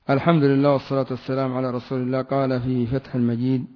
الحمد لله والصلاة والسلام على رسول الله. قال في فتح المجيد: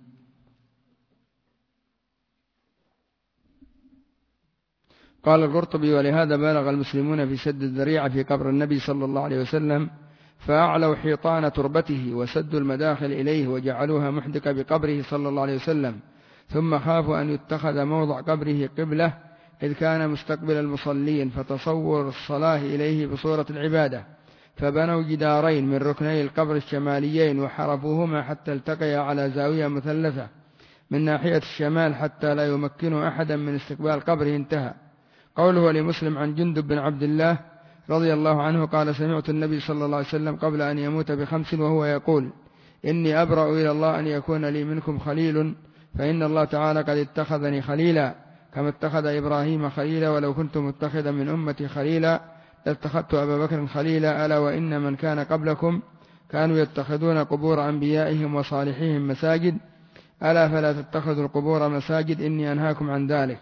قال القرطبي: ولهذا بالغ المسلمون في سد الذريعة في قبر النبي صلى الله عليه وسلم، فأعلوا حيطان تربته وسدوا المداخل إليه وجعلوها محدقة بقبره صلى الله عليه وسلم، ثم خافوا أن يتخذ موضع قبره قبلة إذ كان مستقبل المصلين، فتصور الصلاة إليه بصورة العبادة، فبنوا جدارين من ركني القبر الشماليين وحرفوهما حتى التقيا على زاوية مثلثة من ناحية الشمال حتى لا يمكنوا أحدا من استقبال قبره. انتهى. قوله لمسلم عن جندب بن عبد الله رضي الله عنه قال: سمعت النبي صلى الله عليه وسلم قبل أن يموت ب5 وهو يقول: إني أبرأ إلى الله أن يكون لي منكم خليل، فإن الله تعالى قد اتخذني خليلا كما اتخذ إبراهيم خليلا، ولو كنت متخذا من أمتي خليلا لاتخذت أبا بكر خليلا. ألا وإن من كان قبلكم كانوا يتخذون قبور أنبيائهم وصالحيهم مساجد، ألا فلا تتخذوا القبور مساجد، إني أنهاكم عن ذلك.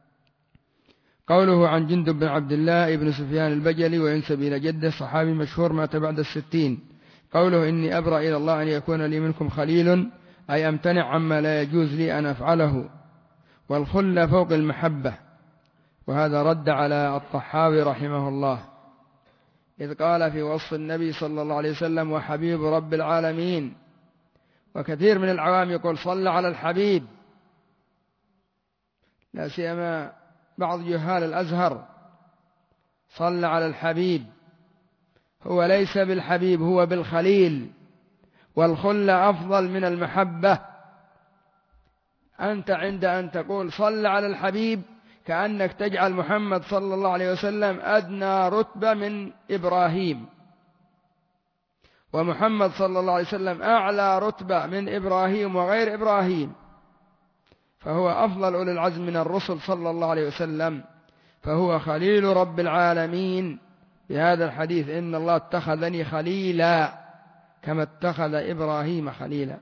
قوله عن جندب بن عبد الله ابن سفيان البجلي وينسب إلى جده، صحابي مشهور مات بعد 60. قوله إني أبرأ إلى الله أن يكون لي منكم خليل، أي أمتنع عما لا يجوز لي أن أفعله. والخلة فوق المحبة، وهذا رد على الطحاوي رحمه الله إذ قال في وصف النبي صلى الله عليه وسلم: وحبيب رب العالمين. وكثير من العوام يقول صلى على الحبيب، لا سيما بعض جهال الأزهر، صلى على الحبيب. هو ليس بالحبيب، هو بالخليل، والخلة أفضل من المحبة. أنت عند أن تقول صلى على الحبيب كأنك تجعل محمد صلى الله عليه وسلم أدنى رتبة من إبراهيم، ومحمد صلى الله عليه وسلم أعلى رتبة من إبراهيم وغير إبراهيم، فهو أفضل أولي العزم من الرسل صلى الله عليه وسلم، فهو خليل رب العالمين. بهذا الحديث: إن الله اتخذني خليلا كما اتخذ إبراهيم خليلا.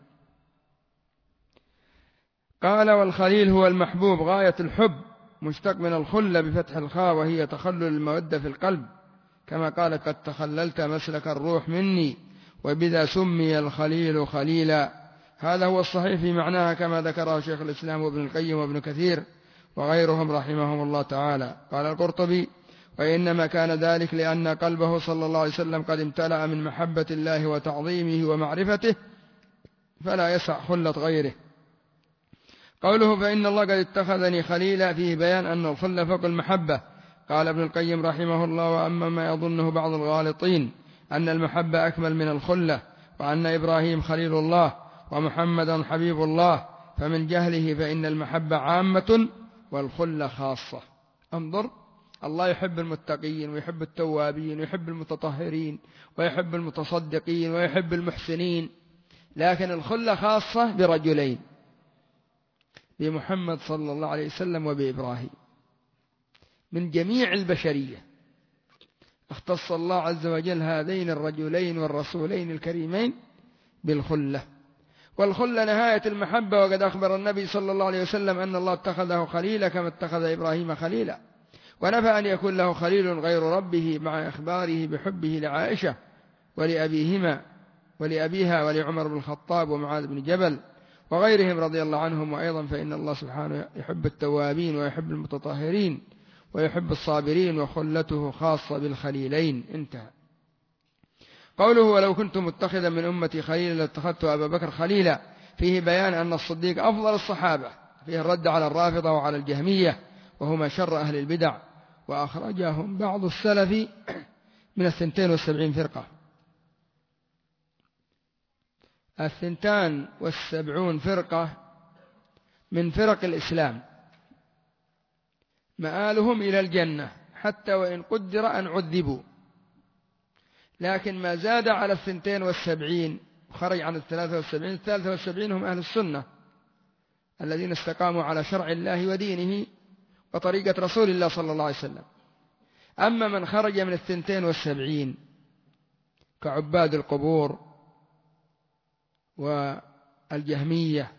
قال: والخليل هو المحبوب غاية الحب، مشتق من الخلة بفتح الخاء، وهي تخلل المودة في القلب، كما قال: قد تخللت مسلك الروح مني، وبذا سمي الخليل خليلا. هذا هو الصحيح في معناها كما ذكره شيخ الإسلام وابن القيم وابن كثير وغيرهم رحمهم الله تعالى. قال القرطبي: وإنما كان ذلك لأن قلبه صلى الله عليه وسلم قد امتلأ من محبة الله وتعظيمه ومعرفته، فلا يسع خلة غيره. قوله فإن الله قد اتخذني خليلا فيه بيان أن الخلة فوق المحبة. قال ابن القيم رحمه الله: وأما ما يظنه بعض الغالطين أن المحبة أكمل من الخلة، وأن إبراهيم خليل الله ومحمدا حبيب الله، فمن جهله، فإن المحبة عامة والخلة خاصة. انظر، الله يحب المتقين ويحب التوابين ويحب المتطهرين ويحب المتصدقين ويحب المحسنين، لكن الخلة خاصة برجلين، بمحمد صلى الله عليه وسلم وبإبراهيم. من جميع البشرية اختص الله عز وجل هذين الرجلين والرسولين الكريمين بالخلة. والخلة نهاية المحبة، وقد أخبر النبي صلى الله عليه وسلم أن الله اتخذه خليلا كما اتخذ إبراهيم خليلا، ونفى أن يكون له خليل غير ربه، مع إخباره بحبه لعائشة ولأبيها ولعمر بن الخطاب ومعاذ بن جبل وغيرهم رضي الله عنهم. وأيضا فإن الله سبحانه يحب التوابين ويحب المتطهرين ويحب الصابرين، وخلته خاصة بالخليلين. انتهى. قوله ولو كنت متخذا من أمتي خليلا لاتخذت أبا بكر خليلا، فيه بيان أن الصديق أفضل الصحابة، فيه الرد على الرافضة وعلى الجهمية وهما شر أهل البدع، وأخرجهم بعض السلف من 72 فرقة. 72 فرقة من فرق الإسلام مآلهم إلى الجنة، حتى وإن قدر أن عذبوا، لكن ما زاد على 72 وخرج عن 73. 73 هم أهل السنة الذين استقاموا على شرع الله ودينه وطريقة رسول الله صلى الله عليه وسلم. أما من خرج من 72 كعباد القبور والجهمية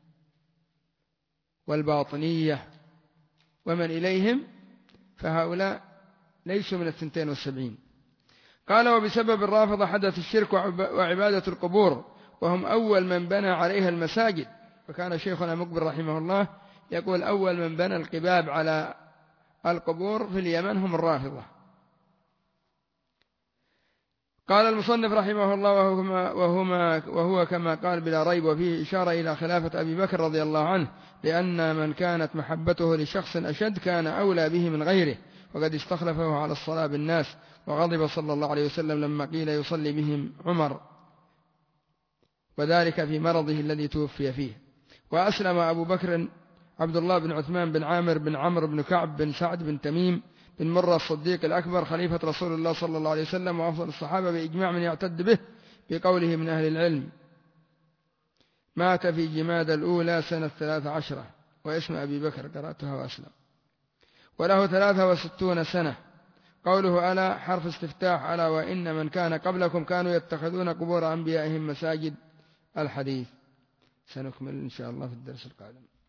والباطنية ومن إليهم، فهؤلاء ليسوا من 72. قال وبسبب الرافضة حدث الشرك وعبادة القبور، وهم أول من بنى عليها المساجد. وكان شيخنا مقبل رحمه الله يقول أول من بنى القباب على القبور في اليمن هم الرافضة. قال المصنف رحمه الله وهو كما قال بلا ريب، وفيه إشارة إلى خلافة أبي بكر رضي الله عنه، لأن من كانت محبته لشخص أشد كان أولى به من غيره، وقد استخلفه على الصلاة بالناس، وغضب صلى الله عليه وسلم لما قيل يصلي بهم عمر، وذلك في مرضه الذي توفي فيه. وأسلم أبو بكر عبد الله بن عثمان بن عامر بن عمرو بن كعب بن سعد بن تميم بن مرة الصديق الأكبر خليفة رسول الله صلى الله عليه وسلم وأفضل الصحابة بإجماع من يعتد به بقوله من أهل العلم. مات في جماد الأولى سنة 13، واسم أبي بكر قرأتها وأسلم، وله 63 سنة. قوله ألا حرف استفتاح، ألا وإن من كان قبلكم كانوا يتخذون قبور أنبيائهم مساجد. الحديث سنكمل إن شاء الله في الدرس القادم.